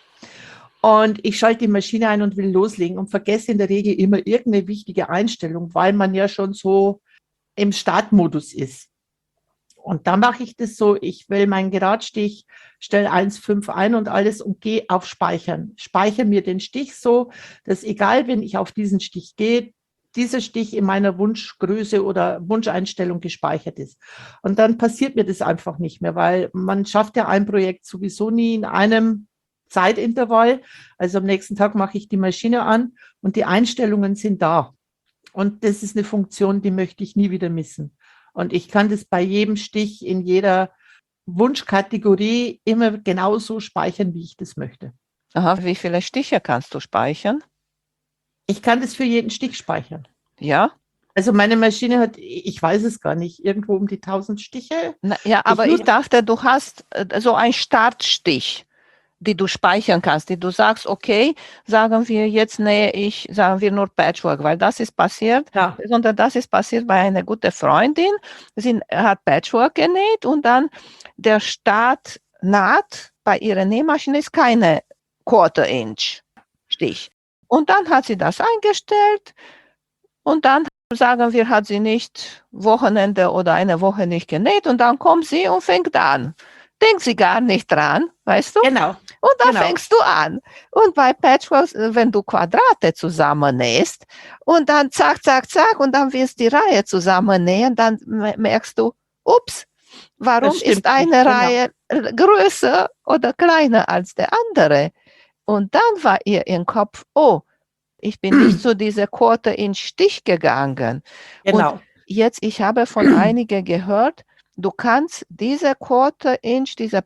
Und ich schalte die Maschine ein und will loslegen und vergesse in der Regel immer irgendeine wichtige Einstellung, weil man ja schon so im Startmodus ist. Und dann mache ich das so, ich will meinen Geradstich, stelle eins Komma fünf ein und alles und gehe auf Speichern. Speichere mir den Stich so, dass egal, wenn ich auf diesen Stich gehe, dieser Stich in meiner Wunschgröße oder Wunscheinstellung gespeichert ist. Und dann passiert mir das einfach nicht mehr, weil man schafft ja ein Projekt sowieso nie in einem Zeitintervall. Also am nächsten Tag mache ich die Maschine an und die Einstellungen sind da. Und das ist eine Funktion, die möchte ich nie wieder missen. Und ich kann das bei jedem Stich in jeder Wunschkategorie immer genauso speichern, wie ich das möchte. Aha, wie viele Stiche kannst du speichern? Ich kann das für jeden Stich speichern. Ja? Also meine Maschine hat, ich weiß es gar nicht, irgendwo um die tausend Stiche. Na, ja, aber ich, ich dachte, du hast äh, so einen Startstich, die du speichern kannst, die du sagst, okay, sagen wir, jetzt nähe ich, sagen wir nur Patchwork, weil das ist passiert, ja. sondern das ist passiert bei einer guten Freundin, sie hat Patchwork genäht und dann der Startnaht bei ihrer Nähmaschine ist keine Quarter Inch Stich. Und dann hat sie das eingestellt und dann, sagen wir, hat sie nicht Wochenende oder eine Woche nicht genäht und dann kommt sie und fängt an. Denkt sie gar nicht dran, weißt du? Genau. Und dann genau. fängst du an. Und bei Patchwork, wenn du Quadrate zusammennähst und dann zack, zack, zack und dann willst du die Reihe zusammennähen, dann merkst du, ups, warum ist eine nicht, Reihe genau. größer oder kleiner als der andere? Und dann war ihr im Kopf, oh, ich bin nicht zu dieser Quarter-Inch-Stich gegangen. Genau. Und jetzt, ich habe von einigen gehört, du kannst diese Quarter-Inch, diese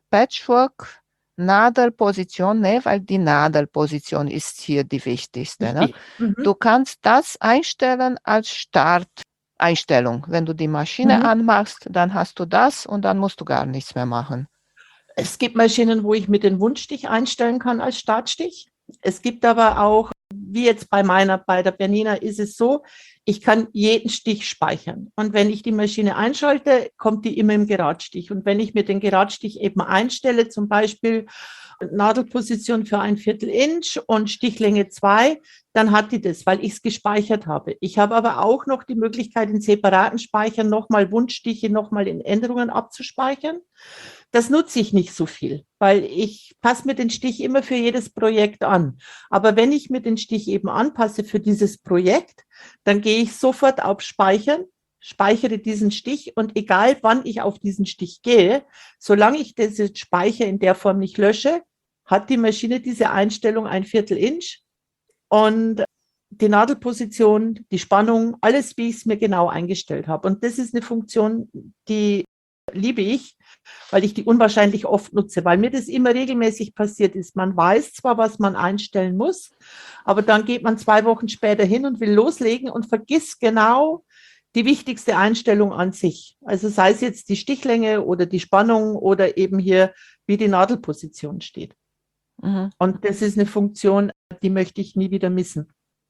Patchwork-Nadelposition, ne, weil die Nadelposition ist hier die wichtigste. Ne? Mhm. Du kannst das einstellen als Starteinstellung. Wenn du die Maschine Mhm. anmachst, dann hast du das und dann musst du gar nichts mehr machen. Es gibt Maschinen, wo ich mir den Wunschstich einstellen kann als Startstich. Es gibt aber auch, wie jetzt bei meiner, bei der Bernina ist es so, ich kann jeden Stich speichern. Und wenn ich die Maschine einschalte, kommt die immer im Geradstich. Und wenn ich mir den Geradstich eben einstelle, zum Beispiel Nadelposition für ein Viertel Inch und Stichlänge zwei, dann hat die das, weil ich es gespeichert habe. Ich habe aber auch noch die Möglichkeit, in separaten Speichern nochmal Wunschstiche nochmal in Änderungen abzuspeichern. Das nutze ich nicht so viel, weil ich passe mir den Stich immer für jedes Projekt an. Aber wenn ich mir den Stich eben anpasse für dieses Projekt, dann gehe ich sofort auf Speichern, speichere diesen Stich und egal wann ich auf diesen Stich gehe, solange ich diesen Speicher in der Form nicht lösche, hat die Maschine diese Einstellung ein Viertel Inch und die Nadelposition, die Spannung, alles, wie ich es mir genau eingestellt habe. Und das ist eine Funktion, die liebe ich, weil ich die unwahrscheinlich oft nutze, weil mir das immer regelmäßig passiert ist. Man weiß zwar, was man einstellen muss, aber dann geht man zwei Wochen später hin und will loslegen und vergisst genau die wichtigste Einstellung an sich. Also sei es jetzt die Stichlänge oder die Spannung oder eben hier, wie die Nadelposition steht. Mhm. Und das ist eine Funktion, die möchte ich nie wieder missen.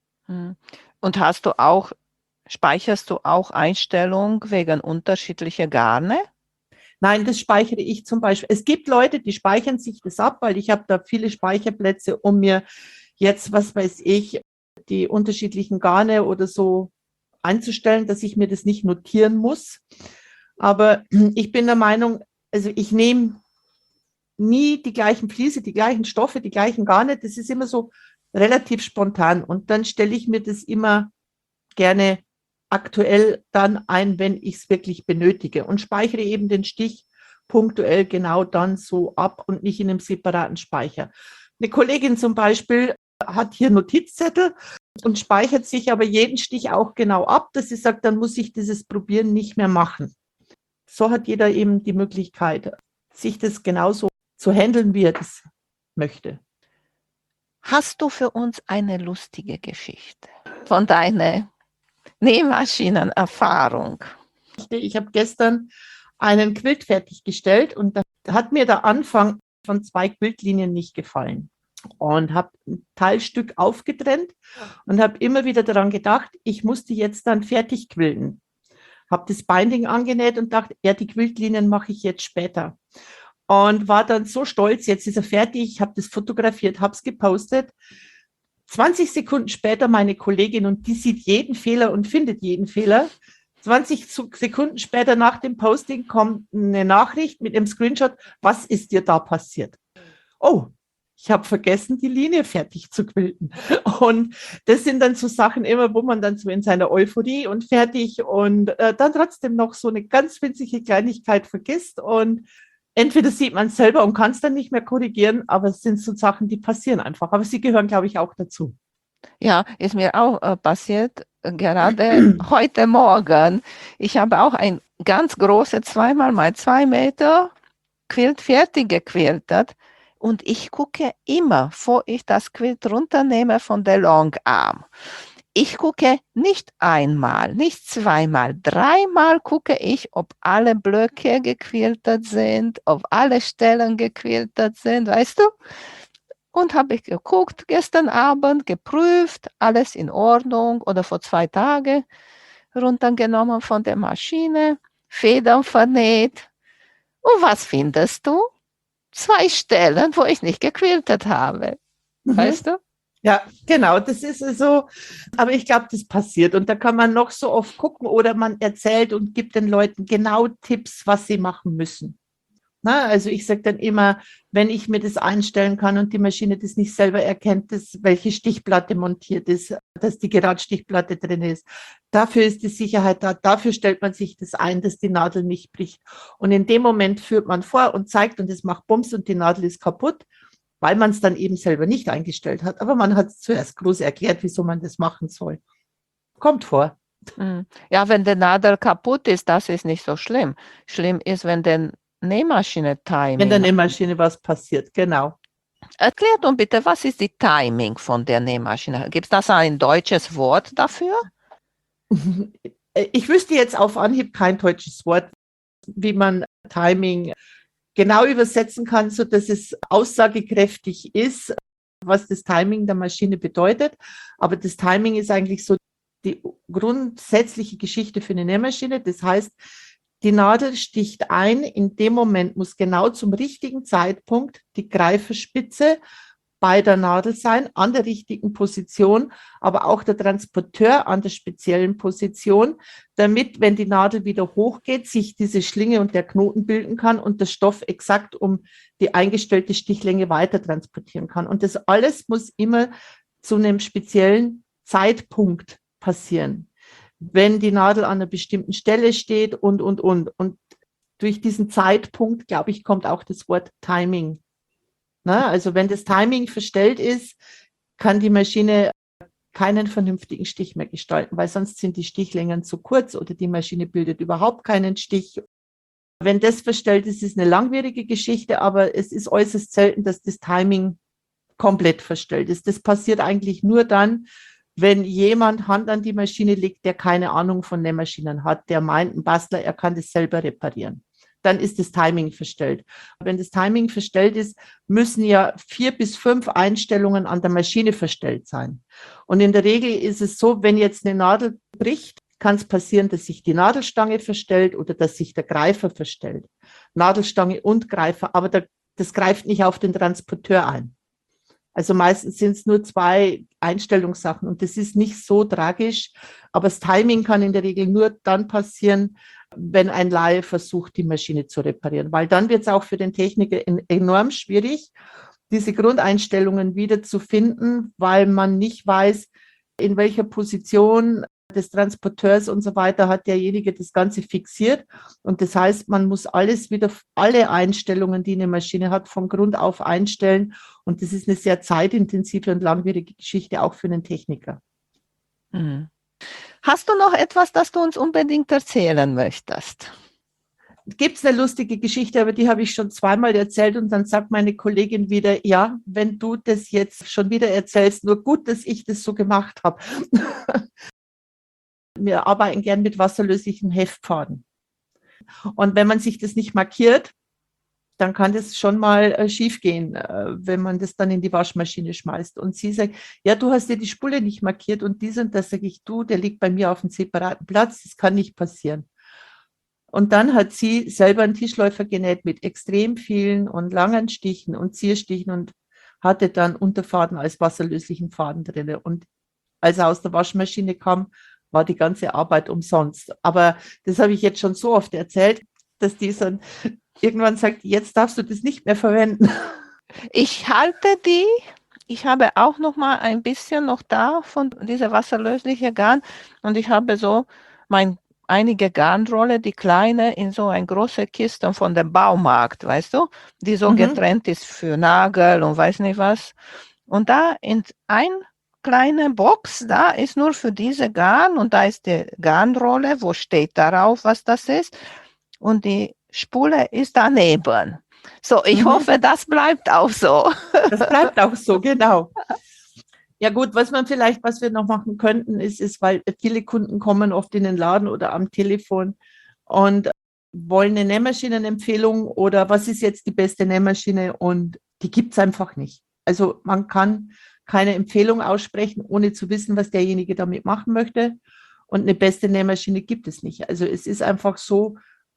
Und hast du auch, speicherst du auch Einstellungen wegen unterschiedlicher Garne? Nein, das speichere ich zum Beispiel. Es gibt Leute, die speichern sich das ab, weil ich habe da viele Speicherplätze, um mir jetzt, was weiß ich, die unterschiedlichen Garne oder so einzustellen, dass ich mir das nicht notieren muss. Aber ich bin der Meinung, also ich nehme nie die gleichen Fliese, die gleichen Stoffe, die gleichen Garne. Das ist immer so relativ spontan. Und dann stelle ich mir das immer gerne aktuell dann ein, wenn ich es wirklich benötige und speichere eben den Stich punktuell genau dann so ab und nicht in einem separaten Speicher. Eine Kollegin zum Beispiel hat hier Notizzettel und speichert sich aber jeden Stich auch genau ab, dass sie sagt, dann muss ich dieses Probieren nicht mehr machen. So hat jeder eben die Möglichkeit, sich das genauso zu handeln, wie er das möchte. Hast du für uns eine lustige Geschichte von deiner Nähmaschinenerfahrung? Ich habe gestern einen Quilt fertiggestellt und da hat mir der Anfang von zwei Quiltlinien nicht gefallen. Und habe ein Teilstück aufgetrennt und habe immer wieder daran gedacht, ich muss die jetzt dann fertig quilten. Habe das Binding angenäht und dachte, ja, die Quiltlinien mache ich jetzt später. Und war dann so stolz, jetzt ist er fertig, ich habe das fotografiert, habe es gepostet. zwanzig Sekunden später meine Kollegin, und die sieht jeden Fehler und findet jeden Fehler. zwanzig Sekunden später nach dem Posting kommt eine Nachricht mit einem Screenshot, was ist dir da passiert? Oh, ich habe vergessen, die Linie fertig zu quilten. Und das sind dann so Sachen immer, wo man dann so in seiner Euphorie und fertig und äh, dann trotzdem noch so eine ganz winzige Kleinigkeit vergisst. Und entweder sieht man es selber und kann es dann nicht mehr korrigieren, aber es sind so Sachen, die passieren einfach. Aber sie gehören, glaube ich, auch dazu. Ja, ist mir auch äh, passiert, äh, gerade heute Morgen. Ich habe auch ein ganz großes, zweimal mal zwei Meter Quilt fertig gequiltet. Und ich gucke immer, bevor ich das Quilt runternehme von der Longarm. Ich gucke nicht einmal, nicht zweimal, dreimal gucke ich, ob alle Blöcke gequiltet sind, ob alle Stellen gequiltet sind, weißt du? Und habe ich geguckt, gestern Abend geprüft, alles in Ordnung oder vor zwei Tagen runtergenommen von der Maschine, Federn vernäht. Und was findest du? Zwei Stellen, wo ich nicht gequiltet habe. Mhm. Weißt du? Ja, genau, das ist so, aber ich glaube, das passiert und da kann man noch so oft gucken oder man erzählt und gibt den Leuten genau Tipps, was sie machen müssen. Na, also ich sage dann immer, wenn ich mir das einstellen kann und die Maschine das nicht selber erkennt, dass, welche Stichplatte montiert ist, dass die Geradstichplatte drin ist, dafür ist die Sicherheit da, dafür stellt man sich das ein, dass die Nadel nicht bricht. Und in dem Moment führt man vor und zeigt und es macht Bums und die Nadel ist kaputt, weil man es dann eben selber nicht eingestellt hat. Aber man hat es zuerst groß erklärt, wieso man das machen soll. Kommt vor. Ja, wenn die Nadel kaputt ist, das ist nicht so schlimm. Schlimm ist, wenn der Nähmaschine-Timing. Wenn der Nähmaschine was passiert, genau. Erklär doch bitte, was ist die Timing von der Nähmaschine? Gibt es das ein deutsches Wort dafür? Ich wüsste jetzt auf Anhieb kein deutsches Wort, wie man Timing genau übersetzen kann, sodass es aussagekräftig ist, was das Timing der Maschine bedeutet. Aber das Timing ist eigentlich so die grundsätzliche Geschichte für eine Nähmaschine. Das heißt, die Nadel sticht ein, in dem Moment muss genau zum richtigen Zeitpunkt die Greiferspitze bei der Nadel sein, an der richtigen Position, aber auch der Transporteur an der speziellen Position, damit, wenn die Nadel wieder hochgeht, sich diese Schlinge und der Knoten bilden kann und der Stoff exakt um die eingestellte Stichlänge weiter transportieren kann. Und das alles muss immer zu einem speziellen Zeitpunkt passieren. Wenn die Nadel an einer bestimmten Stelle steht und, und, und. Und durch diesen Zeitpunkt, glaube ich, kommt auch das Wort Timing. Na, also wenn das Timing verstellt ist, kann die Maschine keinen vernünftigen Stich mehr gestalten, weil sonst sind die Stichlängen zu kurz oder die Maschine bildet überhaupt keinen Stich. Wenn das verstellt ist, ist es eine langwierige Geschichte, aber es ist äußerst selten, dass das Timing komplett verstellt ist. Das passiert eigentlich nur dann, wenn jemand Hand an die Maschine legt, der keine Ahnung von Nähmaschinen hat, der meint, ein Bastler, er kann das selber reparieren. Dann ist das Timing verstellt. Wenn das Timing verstellt ist, müssen ja vier bis fünf Einstellungen an der Maschine verstellt sein. Und in der Regel ist es so, wenn jetzt eine Nadel bricht, kann es passieren, dass sich die Nadelstange verstellt oder dass sich der Greifer verstellt. Nadelstange und Greifer, aber der, das greift nicht auf den Transporteur ein. Also meistens sind es nur zwei Einstellungssachen und das ist nicht so tragisch, aber das Timing kann in der Regel nur dann passieren, wenn ein Laie versucht, die Maschine zu reparieren, weil dann wird es auch für den Techniker enorm schwierig, diese Grundeinstellungen wieder zu finden, weil man nicht weiß, in welcher Position des Transporteurs und so weiter hat derjenige das Ganze fixiert. Und das heißt, man muss alles wieder, alle Einstellungen, die eine Maschine hat, von Grund auf einstellen. Und das ist eine sehr zeitintensive und langwierige Geschichte, auch für einen Techniker. Mhm. Hast du noch etwas, das du uns unbedingt erzählen möchtest? Gibt es eine lustige Geschichte, aber die habe ich schon zweimal erzählt und dann sagt meine Kollegin wieder, ja, wenn du das jetzt schon wieder erzählst, nur gut, dass ich das so gemacht habe. Wir arbeiten gern mit wasserlöslichen Heftfaden. Und wenn man sich das nicht markiert, dann kann das schon mal äh, schief gehen, äh, wenn man das dann in die Waschmaschine schmeißt. Und sie sagt, ja, du hast dir die Spule nicht markiert und dies und das. Sage ich, du, der liegt bei mir auf einem separaten Platz, das kann nicht passieren. Und dann hat sie selber einen Tischläufer genäht mit extrem vielen und langen Stichen und Zierstichen und hatte dann Unterfaden als wasserlöslichen Faden drin. Und als er aus der Waschmaschine kam, war die ganze Arbeit umsonst. Aber das habe ich jetzt schon so oft erzählt, dass die dann irgendwann sagt, jetzt darfst du das nicht mehr verwenden. Ich halte die. Ich habe auch noch mal ein bisschen noch da von dieser wasserlöslichen Garn und ich habe so mein einige Garnrolle, die kleine, in so eine große Kiste von dem Baumarkt, weißt du, die so Mhm. getrennt ist für Nagel und weiß nicht was. Und da in ein kleine Box, da ist nur für diese Garn und da ist die Garnrolle, wo steht darauf, was das ist. Und die Spule ist daneben. So, ich Mhm. hoffe, das bleibt auch so. Das bleibt auch so, genau. Ja gut, was man vielleicht, was wir noch machen könnten, ist, ist, weil viele Kunden kommen oft in den Laden oder am Telefon und wollen eine Nähmaschinenempfehlung oder was ist jetzt die beste Nähmaschine und die gibt es einfach nicht. Also man kann keine Empfehlung aussprechen, ohne zu wissen, was derjenige damit machen möchte und eine beste Nähmaschine gibt es nicht. Also es ist einfach so,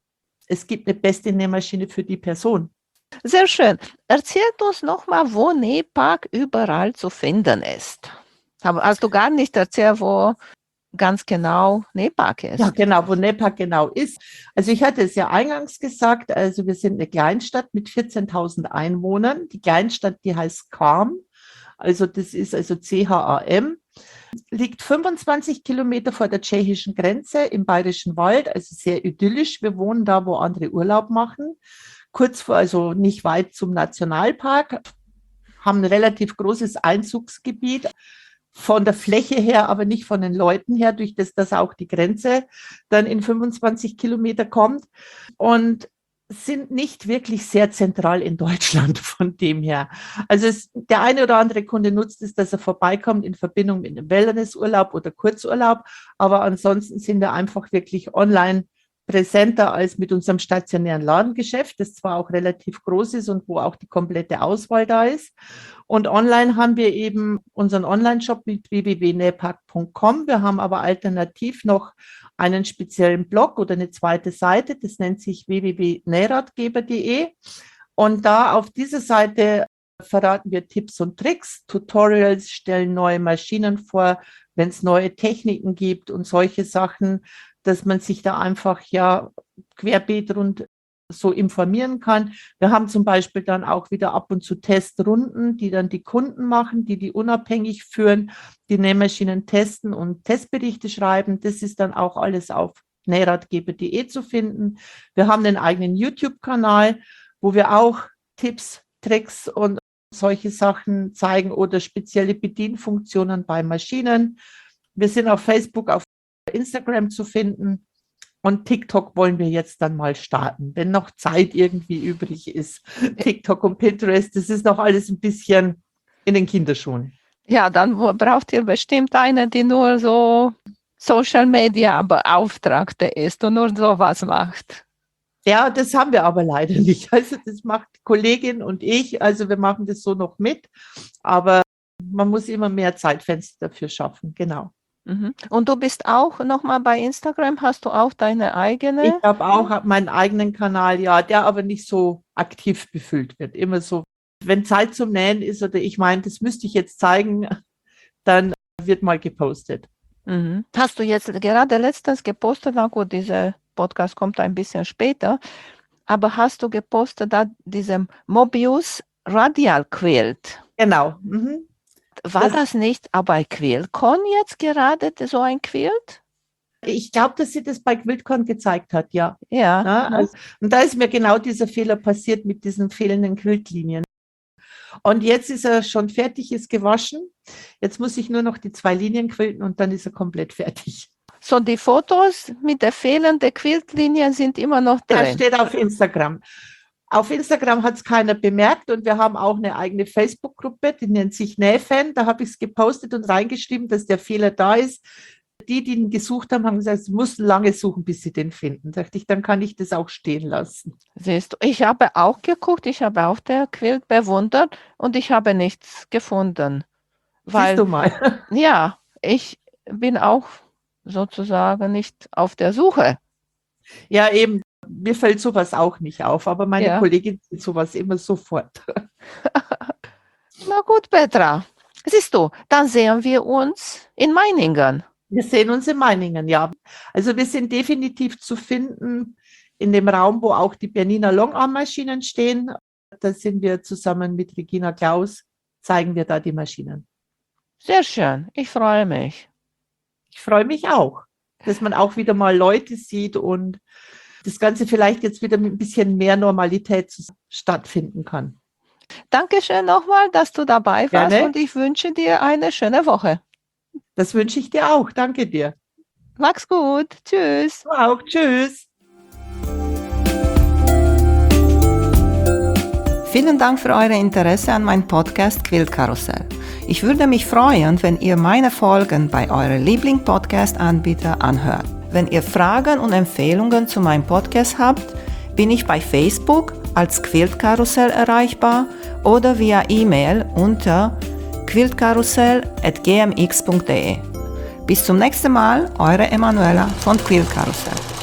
es gibt eine beste Nähmaschine für die Person. Sehr schön. Erzählt uns nochmal, wo Nähpark überall zu finden ist. Aber hast du gar nicht erzählt, wo ganz genau Nähpark ist? Ja, genau, wo Nähpark genau ist. Also ich hatte es ja eingangs gesagt, also wir sind eine Kleinstadt mit vierzehntausend Einwohnern. Die Kleinstadt, die heißt Cham, also das ist also C H A M, liegt fünfundzwanzig Kilometer vor der tschechischen Grenze im Bayerischen Wald, also sehr idyllisch. Wir wohnen da, wo andere Urlaub machen. Kurz vor, also nicht weit zum Nationalpark, haben ein relativ großes Einzugsgebiet von der Fläche her, aber nicht von den Leuten her, durch das, dass auch die Grenze dann in fünfundzwanzig Kilometer kommt und sind nicht wirklich sehr zentral in Deutschland von dem her. Also es, der eine oder andere Kunde nutzt es, dass er vorbeikommt in Verbindung mit einem Wellnessurlaub oder Kurzurlaub, aber ansonsten sind wir einfach wirklich online präsenter als mit unserem stationären Ladengeschäft, das zwar auch relativ groß ist und wo auch die komplette Auswahl da ist. Und online haben wir eben unseren Online-Shop mit w w w punkt nähpark punkt com. Wir haben aber alternativ noch einen speziellen Blog oder eine zweite Seite, das nennt sich w w w punkt nähratgeber punkt d e. Und da auf dieser Seite verraten wir Tipps und Tricks, Tutorials, stellen neue Maschinen vor, wenn es neue Techniken gibt und solche Sachen, dass man sich da einfach ja querbeet und so informieren kann. Wir haben zum Beispiel dann auch wieder ab und zu Testrunden, die dann die Kunden machen, die die unabhängig führen, die Nähmaschinen testen und Testberichte schreiben. Das ist dann auch alles auf nähratgeber punkt d e zu finden. Wir haben einen eigenen YouTube-Kanal, wo wir auch Tipps, Tricks und solche Sachen zeigen oder spezielle Bedienfunktionen bei Maschinen. Wir sind auf Facebook, auf Instagram zu finden und TikTok wollen wir jetzt dann mal starten, wenn noch Zeit irgendwie übrig ist. TikTok und Pinterest, das ist noch alles ein bisschen in den Kinderschuhen. Ja, dann braucht ihr bestimmt eine, die nur so Social Media Beauftragte ist und nur sowas macht. Ja, das haben wir aber leider nicht. Also das macht die Kollegin und ich, also wir machen das so noch mit, aber man muss immer mehr Zeitfenster dafür schaffen, genau. Und du bist auch nochmal bei Instagram, hast du auch deine eigene? Ich habe auch hab meinen eigenen Kanal, ja, der aber nicht so aktiv befüllt wird. Immer so, wenn Zeit zum Nähen ist oder ich meine, das müsste ich jetzt zeigen, dann wird mal gepostet. Mhm. Hast du jetzt gerade letztens gepostet, na gut, dieser Podcast kommt ein bisschen später, aber hast du gepostet da diesem Mobius Radial Quilt? Genau. Mhm. War das, das nicht aber bei Quiltcon jetzt gerade so ein Quilt? Ich glaube, dass sie das bei Quiltcon gezeigt hat, ja. Ja. Na, also, und da ist mir genau dieser Fehler passiert mit diesen fehlenden Quiltlinien. Und jetzt ist er schon fertig, ist gewaschen. Jetzt muss ich nur noch die zwei Linien quilten und dann ist er komplett fertig. So, die Fotos mit der fehlenden Quiltlinien sind immer noch drin? Das steht auf Instagram. Auf Instagram hat es keiner bemerkt und wir haben auch eine eigene Facebook-Gruppe, die nennt sich Nähfan. Da habe ich es gepostet und reingeschrieben, dass der Fehler da ist. Die, die ihn gesucht haben, haben gesagt, sie mussten lange suchen, bis sie den finden. Da dachte ich, dann kann ich das auch stehen lassen. Siehst du, ich habe auch geguckt, ich habe auch der Quilt bewundert und ich habe nichts gefunden. Weil, Siehst du mal. ja, ich bin auch sozusagen nicht auf der Suche. Ja, eben, mir fällt sowas auch nicht auf, aber meine Ja. Kollegin sieht sowas immer sofort. Na gut, Petra. Siehst du, dann sehen wir uns in Meiningen. Wir sehen uns in Meiningen, ja. Also wir sind definitiv zu finden in dem Raum, wo auch die Bernina Longarm-Maschinen stehen. Da sind wir zusammen mit Regina Klaus, zeigen wir da die Maschinen. Sehr schön, ich freue mich. Ich freue mich auch, dass man auch wieder mal Leute sieht und das Ganze vielleicht jetzt wieder mit ein bisschen mehr Normalität stattfinden kann. Dankeschön nochmal, dass du dabei warst. Gerne. Und ich wünsche dir eine schöne Woche. Das wünsche ich dir auch. Danke dir. Mach's gut. Tschüss. Du auch. Tschüss. Vielen Dank für euer Interesse an meinem Podcast Quiltkarussell. Ich würde mich freuen, wenn ihr meine Folgen bei eurem Liebling-Podcast-Anbieter anhört. Wenn ihr Fragen und Empfehlungen zu meinem Podcast habt, bin ich bei Facebook als Quiltkarussell erreichbar oder via E-Mail unter quiltkarussell at g m x punkt d e. Bis zum nächsten Mal, eure Emanuela von Quiltkarussell.